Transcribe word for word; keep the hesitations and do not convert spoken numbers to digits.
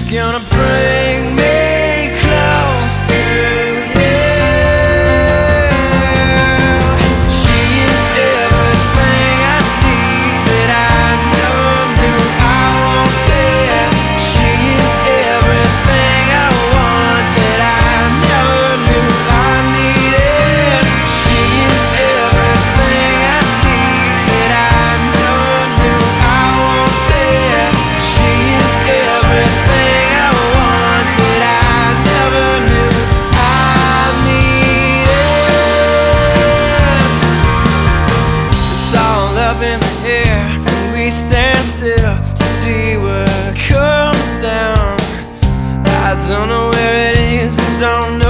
gonna bring me close to you. She is everything I need that I never knew I wanted. She is everything I want that I never knew I needed. She is everything I need that I never knew I wanted. She is everything in the air, and we stand still to see what comes down. I don't know where it is, I don't know